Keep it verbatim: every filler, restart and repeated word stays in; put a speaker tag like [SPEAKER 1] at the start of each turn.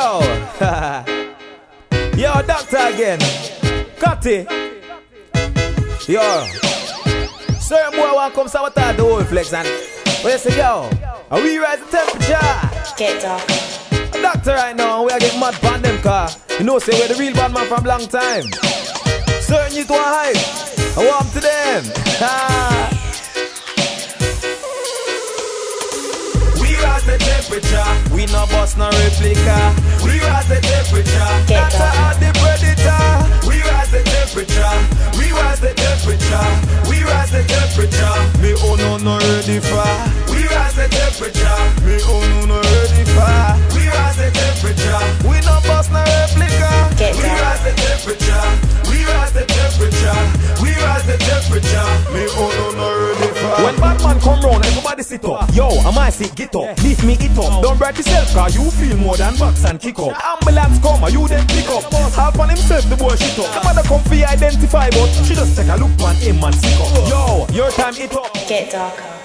[SPEAKER 1] Yo, yo, doctor again. Cutty. Yo, certain boy want come sabotage the whole flex and what you say, yo? Are we rise the temperature?
[SPEAKER 2] Get dark.
[SPEAKER 1] A doctor right now, we are getting mad pan them car. You know, say we're the real bad man from long time. Certain you to a hype. I warm to them. We rise the temperature. We no boss no replica. We rise the temperature.
[SPEAKER 2] Get
[SPEAKER 1] Doctor are the predator. We rise the temperature. We rise the temperature. We rise the temperature. Me oh no no ready for. We rise the temperature. Me oh no no ready for. We rise the temperature. We no boss no replica.
[SPEAKER 2] Get
[SPEAKER 1] we
[SPEAKER 2] down.
[SPEAKER 1] rise the temperature. We rise the temperature. We rise the temperature. Me oh no no ready for. When bad man come round, everybody sit up. Yo, I might say get up. Leave me it up. Don't break yourself, cause you feel more than box and kick up. Ambulance come, and you then pick up. Half on himself, the boy shit up. The mother come for you identify, but she just take a look on him and sick up. Yo, your time it up.
[SPEAKER 2] Get darker.